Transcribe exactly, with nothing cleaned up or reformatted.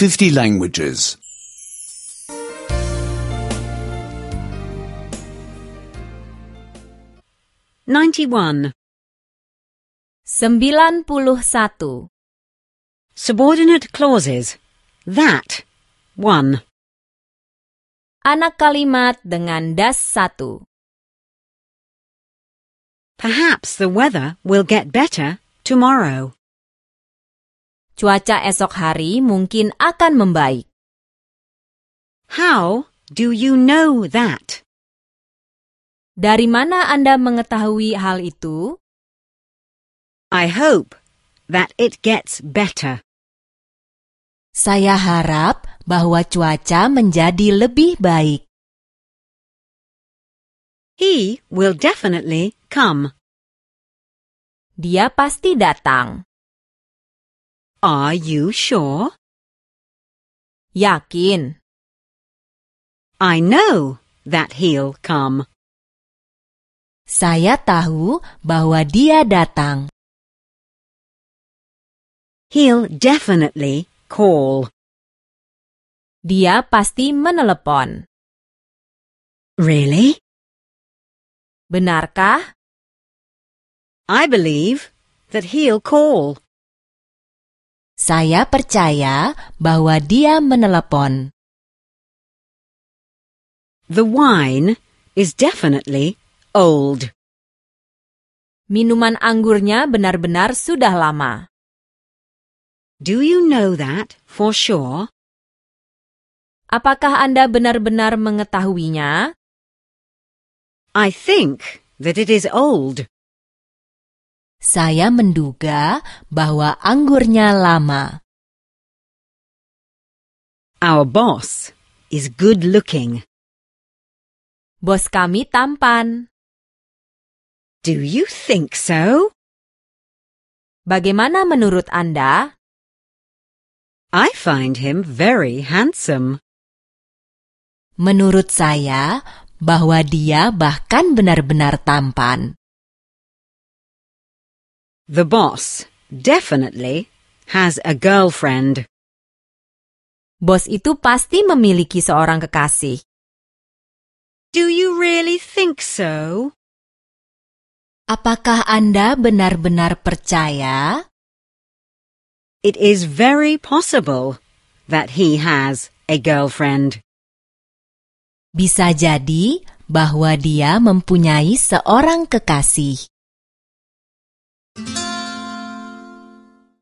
fifty languages. ninety-one. Sembilan puluh satu. Subordinate clauses. That. One. Anak kalimat dengan das satu. Perhaps the weather will get better tomorrow. Cuaca esok hari mungkin akan membaik. How do you know that? Dari mana Anda mengetahui hal itu? I hope that it gets better. Saya harap bahwa cuaca menjadi lebih baik. He will definitely come. Dia pasti datang. Are you sure? Yakin. I know that he'll come. Saya tahu bahwa dia datang. He'll definitely call. Dia pasti menelepon. Really? Benarkah? I believe that he'll call. Saya percaya bahwa dia menelepon. The wine is definitely old. Minuman anggurnya benar-benar sudah lama. Do you know that for sure? Apakah Anda benar-benar mengetahuinya? I think that it is old. Saya menduga bahwa anggurnya lama. Our boss is good looking. Bos kami tampan. Do you think so? Bagaimana menurut Anda? I find him very handsome. Menurut saya, bahwa dia bahkan benar-benar tampan. The boss definitely has a girlfriend. Bos itu pasti memiliki seorang kekasih. Do you really think so? Apakah Anda benar-benar percaya? It is very possible that he has a girlfriend. Bisa jadi bahwa dia mempunyai seorang kekasih.